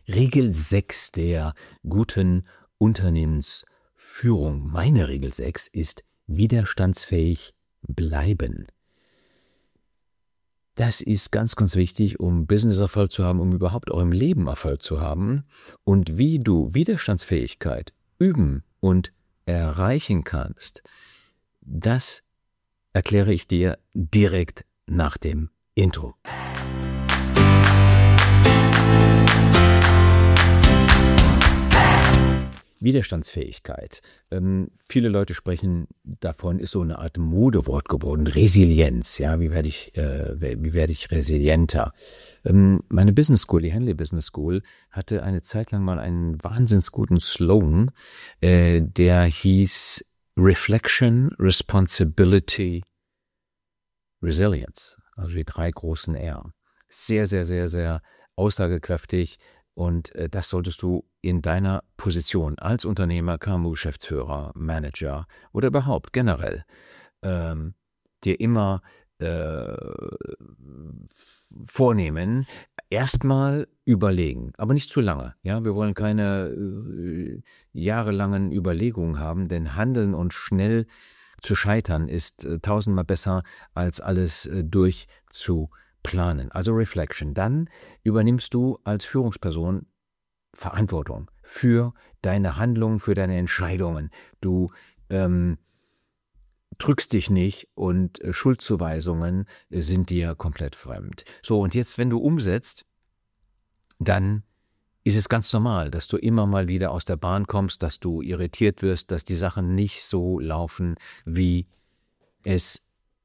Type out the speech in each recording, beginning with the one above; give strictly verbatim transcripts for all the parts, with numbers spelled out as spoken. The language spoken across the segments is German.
Regel sechs der guten Unternehmensführung. Meine Regel sechs ist widerstandsfähig bleiben. Das ist ganz, ganz wichtig, um Business-Erfolg zu haben, um überhaupt auch im Leben Erfolg zu haben. Und wie du Widerstandsfähigkeit üben und erreichen kannst, das erkläre ich dir direkt nach dem Intro. Widerstandsfähigkeit. Ähm, viele Leute sprechen davon, ist so eine Art Modewort geworden. Resilienz, ja, wie werde ich, äh, wie werde ich resilienter? Ähm, meine Business School, die Henley Business School, hatte eine Zeit lang mal einen wahnsinns guten Slogan, äh, der hieß Reflection, Responsibility, Resilience. Also die drei großen R. Sehr, sehr, sehr, sehr aussagekräftig. Und äh, das solltest du in deiner Position als Unternehmer, K M U-Geschäftsführer, Manager oder überhaupt generell ähm, dir immer äh, vornehmen, erstmal überlegen, aber nicht zu lange. Ja, wir wollen keine äh, jahrelangen Überlegungen haben, denn handeln und schnell zu scheitern ist äh, tausendmal besser, als alles äh, durchzuplanen. Planen, also Reflection. Dann übernimmst du als Führungsperson Verantwortung für deine Handlungen, für deine Entscheidungen. Du ähm, drückst dich nicht und äh, Schuldzuweisungen äh, sind dir komplett fremd. So, und jetzt, wenn du umsetzt, dann ist es ganz normal, dass du immer mal wieder aus der Bahn kommst, dass du irritiert wirst, dass die Sachen nicht so laufen, wie es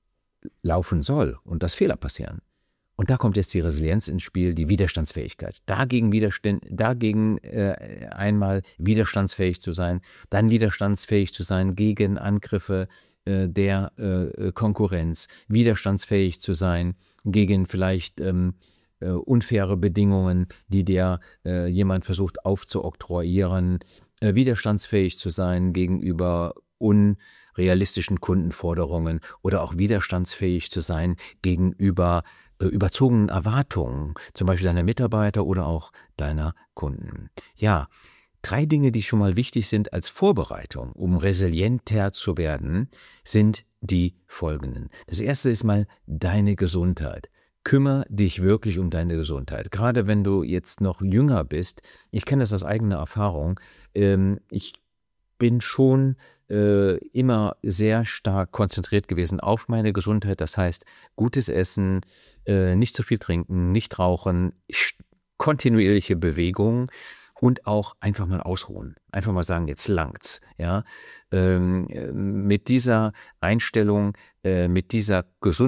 laufen soll und dass Fehler passieren. Und da kommt jetzt die Resilienz ins Spiel, die Widerstandsfähigkeit. Dagegen, Widerstand, dagegen äh, einmal widerstandsfähig zu sein, dann widerstandsfähig zu sein gegen Angriffe äh, der äh, Konkurrenz, widerstandsfähig zu sein gegen vielleicht ähm, äh, unfaire Bedingungen, die dir äh, jemand versucht aufzuoktroyieren, äh, widerstandsfähig zu sein gegenüber unrealistischen Kundenforderungen oder auch widerstandsfähig zu sein gegenüber überzogenen Erwartungen, zum Beispiel deiner Mitarbeiter oder auch deiner Kunden. Ja, drei Dinge, die schon mal wichtig sind als Vorbereitung, um resilienter zu werden, sind die folgenden. Das erste ist mal deine Gesundheit. Kümmere dich wirklich um deine Gesundheit. Gerade wenn du jetzt noch jünger bist, ich kenne das aus eigener Erfahrung, ähm, ich bin schon äh, immer sehr stark konzentriert gewesen auf meine Gesundheit. Das heißt, gutes Essen, äh, nicht zu viel trinken, nicht rauchen, kontinuierliche Bewegung und auch einfach mal ausruhen. Einfach mal sagen, jetzt langt's. Ja? Ähm, mit dieser Einstellung, äh, mit dieser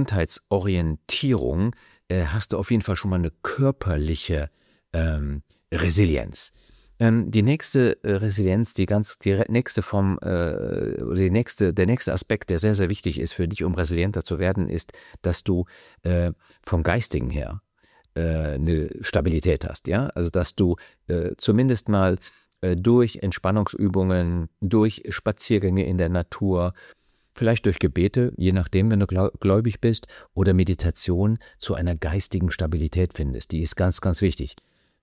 Gesundheitsorientierung äh, hast du auf jeden Fall schon mal eine körperliche ähm, Resilienz. Die nächste Resilienz, die ganz die nächste Form, äh, die nächste, der nächste Aspekt, der sehr, sehr wichtig ist für dich, um resilienter zu werden, ist, dass du äh, vom Geistigen her äh, eine Stabilität hast, ja, also dass du äh, zumindest mal äh, durch Entspannungsübungen, durch Spaziergänge in der Natur, vielleicht durch Gebete, je nachdem, wenn du gläubig bist, oder Meditation zu einer geistigen Stabilität findest. Die ist ganz, ganz wichtig.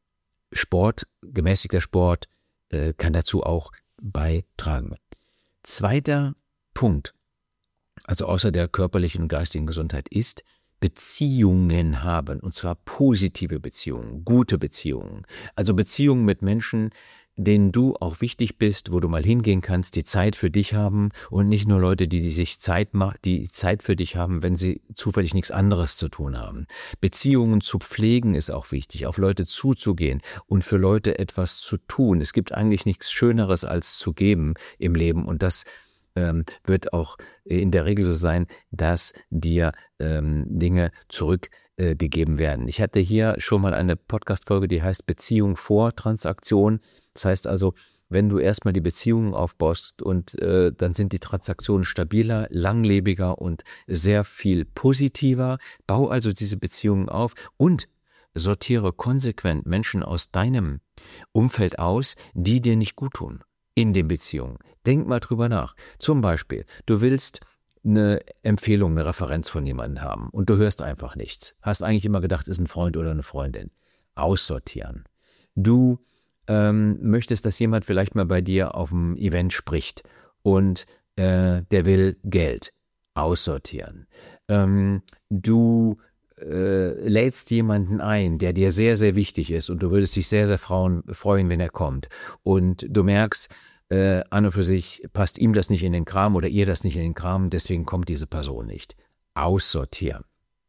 Sport, gemäßigter Sport, äh, kann dazu auch beitragen. Zweiter Punkt, also außer der körperlichen und geistigen Gesundheit, ist Beziehungen haben, und zwar positive Beziehungen, gute Beziehungen. Also Beziehungen mit Menschen, denen du auch wichtig bist, wo du mal hingehen kannst, die Zeit für dich haben und nicht nur Leute, die, die sich Zeit machen, die Zeit für dich haben, wenn sie zufällig nichts anderes zu tun haben. Beziehungen zu pflegen ist auch wichtig, auf Leute zuzugehen und für Leute etwas zu tun. Es gibt eigentlich nichts Schöneres als zu geben im Leben, und das ähm, wird auch in der Regel so sein, dass dir ähm, Dinge zurück äh, gegeben werden. Ich hatte hier schon mal eine Podcast-Folge, die heißt Beziehung vor Transaktion. Das heißt also, wenn du erstmal die Beziehungen aufbaust und äh, dann sind die Transaktionen stabiler, langlebiger und sehr viel positiver. Bau also diese Beziehungen auf und sortiere konsequent Menschen aus deinem Umfeld aus, die dir nicht gut tun in den Beziehungen. Denk mal drüber nach. Zum Beispiel, du willst eine Empfehlung, eine Referenz von jemandem haben und du hörst einfach nichts. Hast eigentlich immer gedacht, ist ein Freund oder eine Freundin. Aussortieren. du ähm, möchtest, dass jemand vielleicht mal bei dir auf dem Event spricht und äh, der will Geld aussortieren. Ähm, du äh, lädst jemanden ein, der dir sehr, sehr wichtig ist und du würdest dich sehr, sehr freuen, freuen wenn er kommt. Und du merkst, äh, an und für sich passt ihm das nicht in den Kram oder ihr das nicht in den Kram, deswegen kommt diese Person nicht. Aussortieren.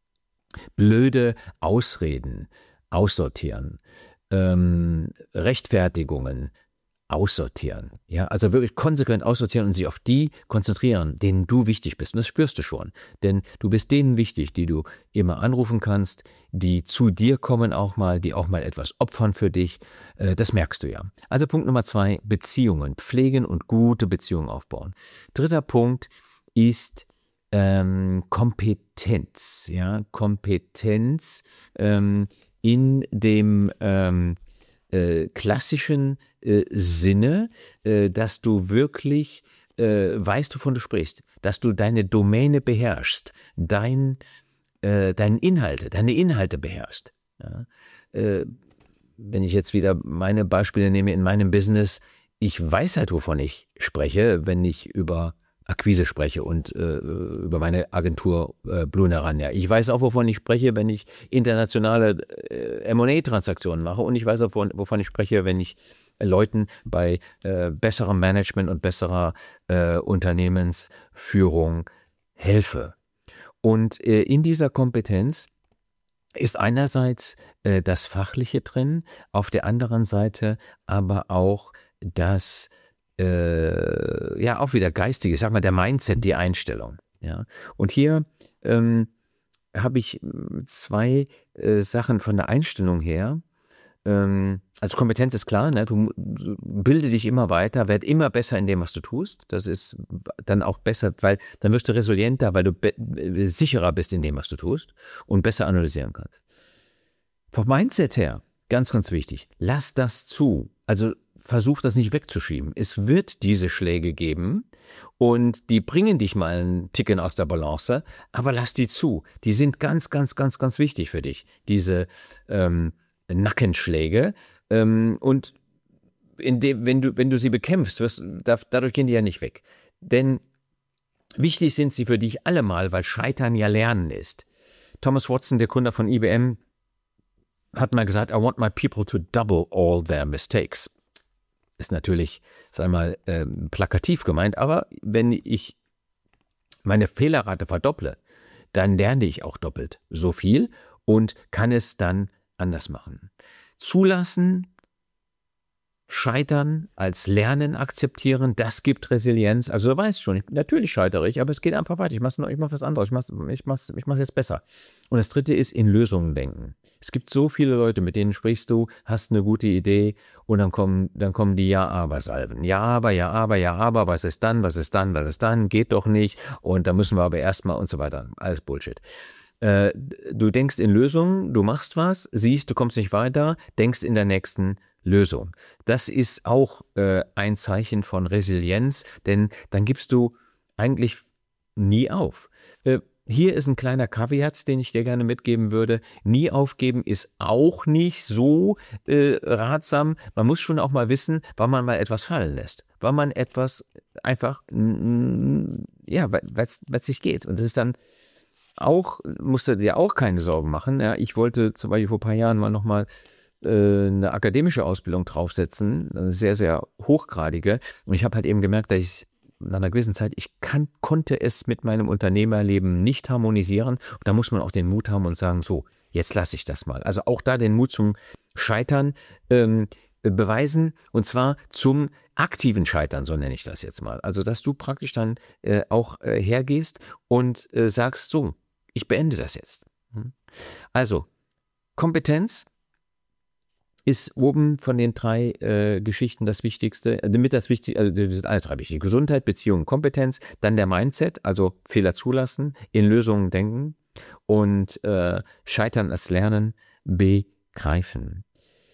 Blöde Ausreden aussortieren. Ähm, Rechtfertigungen aussortieren. Ja, also wirklich konsequent aussortieren und sich auf die konzentrieren, denen du wichtig bist. Und das spürst du schon. Denn du bist denen wichtig, die du immer anrufen kannst, die zu dir kommen auch mal, die auch mal etwas opfern für dich. Das merkst du ja. Also Punkt Nummer zwei, Beziehungen pflegen und gute Beziehungen aufbauen. Dritter Punkt ist ähm, Kompetenz. Ja, Kompetenz ähm, in dem ähm, äh, klassischen äh, Sinne, äh, dass du wirklich äh, weißt, wovon du sprichst, dass du deine Domäne beherrschst, dein, äh, deine Inhalte, deine Inhalte beherrschst. Ja? Äh, wenn ich jetzt wieder meine Beispiele nehme in meinem Business, ich weiß halt, wovon ich spreche, wenn ich über Akquise spreche und äh, über meine Agentur äh, Blue Naranja. Ich weiß auch, wovon ich spreche, wenn ich internationale äh, M und A-Transaktionen mache und ich weiß auch, wovon, wovon ich spreche, wenn ich äh, Leuten bei äh, besserem Management und besserer äh, Unternehmensführung helfe. Und äh, in dieser Kompetenz ist einerseits äh, das Fachliche drin, auf der anderen Seite aber auch das Äh, ja, auch wieder geistig, ich sag mal, der Mindset, die Einstellung. Ja. Und hier ähm, habe ich zwei äh, Sachen von der Einstellung her. Ähm, also Kompetenz ist klar, ne? Du, du bilde dich immer weiter, werd immer besser in dem, was du tust. Das ist dann auch besser, weil dann wirst du resilienter, weil du be- sicherer bist in dem, was du tust und besser analysieren kannst. Vom Mindset her, ganz, ganz wichtig, lass das zu. Also versuch das nicht wegzuschieben. Es wird diese Schläge geben und die bringen dich mal einen Ticken aus der Balance, aber lass die zu. Die sind ganz, ganz, ganz, ganz wichtig für dich, diese ähm, Nackenschläge. Ähm, und in dem, wenn du, wenn du sie bekämpfst, wirst, dadurch gehen die ja nicht weg. Denn wichtig sind sie für dich allemal, weil Scheitern ja Lernen ist. Thomas Watson, der Gründer von I B M, hat mal gesagt, I want my people to double all their mistakes. Ist natürlich, sag mal, äh, plakativ gemeint, aber wenn ich meine Fehlerrate verdopple, dann lerne ich auch doppelt so viel und kann es dann anders machen. Zulassen, Scheitern als Lernen akzeptieren, das gibt Resilienz. Also du weißt schon, ich, natürlich scheitere ich, aber es geht einfach weiter. Ich mache ich mach was anderes, ich mache ich mach's, ich mach's jetzt besser. Und das dritte ist in Lösungen denken. Es gibt so viele Leute, mit denen sprichst du, hast eine gute Idee und dann kommen, dann kommen die Ja-Aber-Salven. Ja, aber, ja, aber, ja, aber, was ist dann, was ist dann, was ist dann, geht doch nicht und da müssen wir aber erstmal und so weiter. Alles Bullshit. Äh, du denkst in Lösungen, du machst was, siehst, du kommst nicht weiter, denkst in der nächsten Lösung. Das ist auch äh, ein Zeichen von Resilienz, denn dann gibst du eigentlich nie auf. Äh, hier ist ein kleiner Kaviar, den ich dir gerne mitgeben würde. Nie aufgeben ist auch nicht so äh, ratsam. Man muss schon auch mal wissen, wann man mal etwas fallen lässt. Wann man etwas einfach, ja, weil es nicht geht. Und das ist dann auch, musst du dir auch keine Sorgen machen. Ja, ich wollte zum Beispiel vor ein paar Jahren mal nochmal eine akademische Ausbildung draufsetzen, eine sehr, sehr hochgradige. Und ich habe halt eben gemerkt, dass ich nach einer gewissen Zeit, ich kann, konnte es mit meinem Unternehmerleben nicht harmonisieren. Und da muss man auch den Mut haben und sagen, so, jetzt lasse ich das mal. Also auch da den Mut zum Scheitern ähm, beweisen und zwar zum aktiven Scheitern, so nenne ich das jetzt mal. Also dass du praktisch dann äh, auch äh, hergehst und äh, sagst, so, ich beende das jetzt. Also Kompetenz ist oben von den drei äh, Geschichten das Wichtigste, äh, mit das Wichtigste, also das sind alle drei wichtig. Gesundheit, Beziehung, Kompetenz, dann der Mindset, also Fehler zulassen, in Lösungen denken und äh, Scheitern als Lernen begreifen.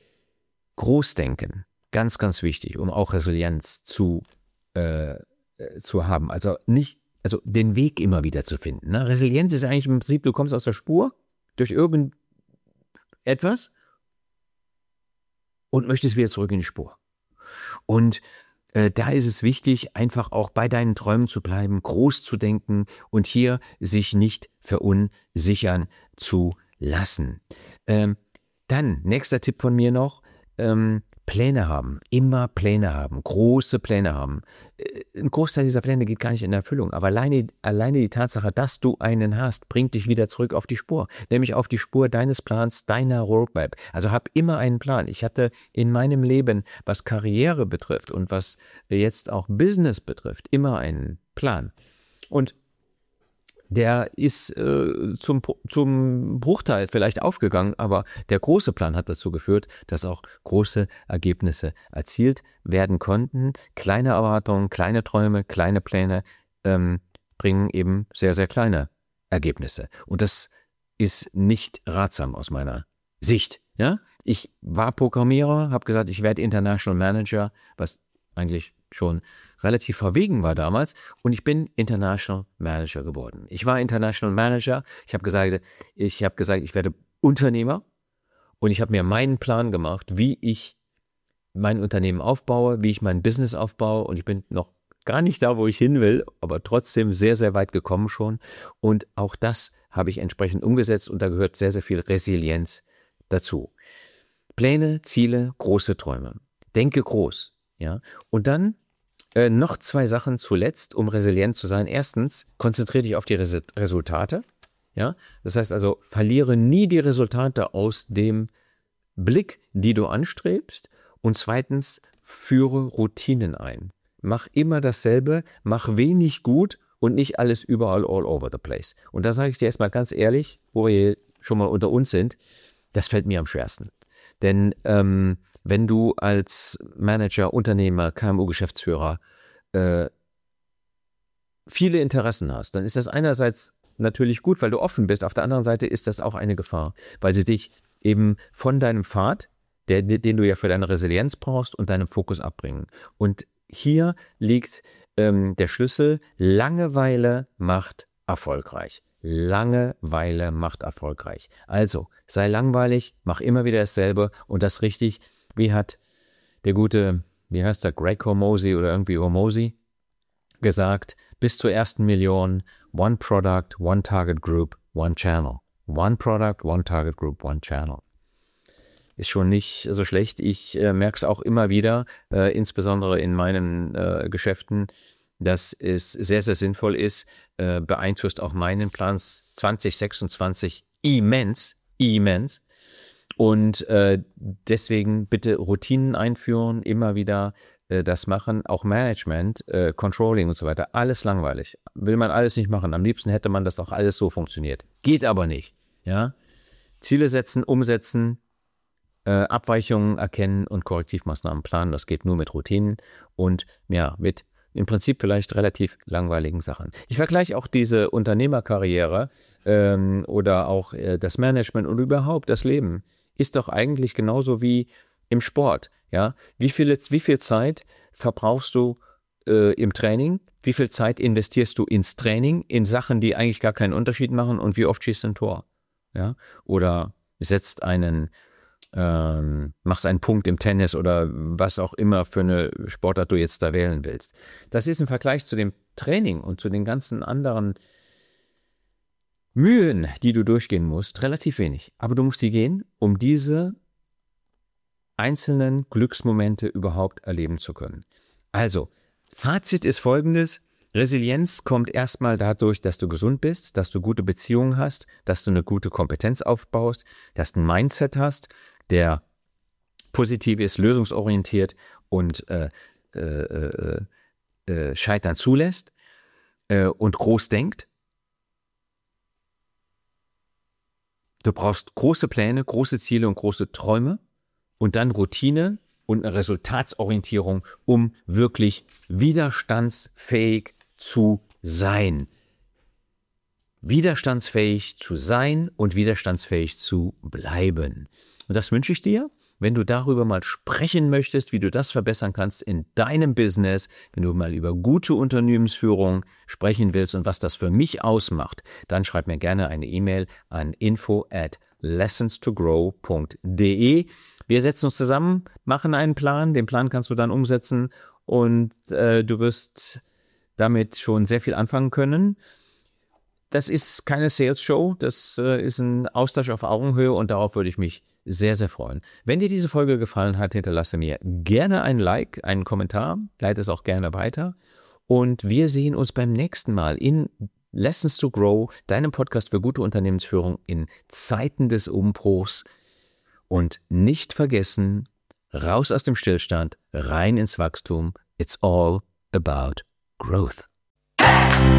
Großdenken, ganz, ganz wichtig, um auch Resilienz zu, äh, zu haben. Also nicht, also den Weg immer wieder zu finden. Ne? Resilienz ist eigentlich im Prinzip, du kommst aus der Spur durch irgendetwas und möchtest wieder zurück in die Spur. Und äh, da ist es wichtig, einfach auch bei deinen Träumen zu bleiben, groß zu denken und hier sich nicht verunsichern zu lassen. Ähm, dann, nächster Tipp von mir noch, ähm, Pläne haben, immer Pläne haben, große Pläne haben. Ein Großteil dieser Pläne geht gar nicht in Erfüllung, aber alleine, alleine die Tatsache, dass du einen hast, bringt dich wieder zurück auf die Spur, nämlich auf die Spur deines Plans, deiner Roadmap. Also hab immer einen Plan. Ich hatte in meinem Leben, was Karriere betrifft und was jetzt auch Business betrifft, immer einen Plan. Und der ist äh, zum, zum Bruchteil vielleicht aufgegangen, aber der große Plan hat dazu geführt, dass auch große Ergebnisse erzielt werden konnten. Kleine Erwartungen, kleine Träume, kleine Pläne ähm, bringen eben sehr, sehr kleine Ergebnisse. Und das ist nicht ratsam aus meiner Sicht. Ja? Ich war Programmierer, habe gesagt, ich werde International Manager, was eigentlich schon relativ verwegen war damals, und ich bin International Manager geworden. Ich war International Manager, ich habe gesagt, ich habe gesagt, ich werde Unternehmer und ich habe mir meinen Plan gemacht, wie ich mein Unternehmen aufbaue, wie ich mein Business aufbaue, und ich bin noch gar nicht da, wo ich hin will, aber trotzdem sehr, sehr weit gekommen schon, und auch das habe ich entsprechend umgesetzt und da gehört sehr, sehr viel Resilienz dazu. Pläne, Ziele, große Träume. Denke groß, ja, und dann Äh, noch zwei Sachen zuletzt, um resilient zu sein. Erstens, konzentriere dich auf die Res- Resultate. Ja? Das heißt also, verliere nie die Resultate aus dem Blick, die du anstrebst. Und zweitens, führe Routinen ein. Mach immer dasselbe, mach wenig gut und nicht alles überall all over the place. Und da sage ich dir erstmal ganz ehrlich, wo wir schon mal unter uns sind, das fällt mir am schwersten. Denn ähm, wenn du als Manager, Unternehmer, K M U-Geschäftsführer äh, viele Interessen hast, dann ist das einerseits natürlich gut, weil du offen bist. Auf der anderen Seite ist das auch eine Gefahr, weil sie dich eben von deinem Pfad, der, den du ja für deine Resilienz brauchst, und deinem Fokus abbringen. Und hier liegt ähm, der Schlüssel: Langeweile macht erfolgreich. Langeweile macht erfolgreich. Also, sei langweilig, mach immer wieder dasselbe und das richtig. Wie hat der gute, wie heißt der, Greg Hormozi oder irgendwie Hormozi gesagt, bis zur ersten Million, one product, one target group, one channel. One product, one target group, one channel. Ist schon nicht so schlecht. Ich äh, merke es auch immer wieder, äh, insbesondere in meinen äh, Geschäften, dass es sehr, sehr sinnvoll ist, äh, beeinflusst auch meinen Plan zwanzig sechsundzwanzig immens, immens. Und äh, deswegen bitte Routinen einführen, immer wieder äh, das machen, auch Management, äh, Controlling und so weiter, alles langweilig. Will man alles nicht machen. Am liebsten hätte man, dass auch alles so funktioniert. Geht aber nicht. Ja? Ziele setzen, umsetzen, äh, Abweichungen erkennen und Korrektivmaßnahmen planen. Das geht nur mit Routinen und ja, mit im Prinzip vielleicht relativ langweiligen Sachen. Ich vergleiche auch diese Unternehmerkarriere ähm, oder auch äh, das Management und überhaupt das Leben ist doch eigentlich genauso wie im Sport. Ja? Wie viel, wie viel Zeit verbrauchst du äh, im Training? Wie viel Zeit investierst du ins Training, in Sachen, die eigentlich gar keinen Unterschied machen, und wie oft schießt du ein Tor? Ja? Oder setzt einen, ähm, machst einen Punkt im Tennis oder was auch immer für eine Sportart du jetzt da wählen willst. Das ist im Vergleich zu dem Training und zu den ganzen anderen Mühen, die du durchgehen musst, relativ wenig. Aber du musst die gehen, um diese einzelnen Glücksmomente überhaupt erleben zu können. Also, Fazit ist folgendes: Resilienz kommt erstmal dadurch, dass du gesund bist, dass du gute Beziehungen hast, dass du eine gute Kompetenz aufbaust, dass du ein Mindset hast, der positiv ist, lösungsorientiert und äh, äh, äh, äh, Scheitern zulässt äh, und groß denkt. Du brauchst große Pläne, große Ziele und große Träume und dann Routine und eine Resultatsorientierung, um wirklich widerstandsfähig zu sein. Widerstandsfähig zu sein und widerstandsfähig zu bleiben. Und das wünsche ich dir. Wenn du darüber mal sprechen möchtest, wie du das verbessern kannst in deinem Business, wenn du mal über gute Unternehmensführung sprechen willst und was das für mich ausmacht, dann schreib mir gerne eine E-Mail an info at lessons to grow punkt de. Wir setzen uns zusammen, machen einen Plan, den Plan kannst du dann umsetzen und äh, du wirst damit schon sehr viel anfangen können. Das ist keine Sales-Show, das äh, ist ein Austausch auf Augenhöhe und darauf würde ich mich sehr, sehr freuen. Wenn dir diese Folge gefallen hat, hinterlasse mir gerne ein Like, einen Kommentar, leite es auch gerne weiter und wir sehen uns beim nächsten Mal in Lessons to Grow, deinem Podcast für gute Unternehmensführung in Zeiten des Umbruchs. Und nicht vergessen, raus aus dem Stillstand, rein ins Wachstum. It's all about growth.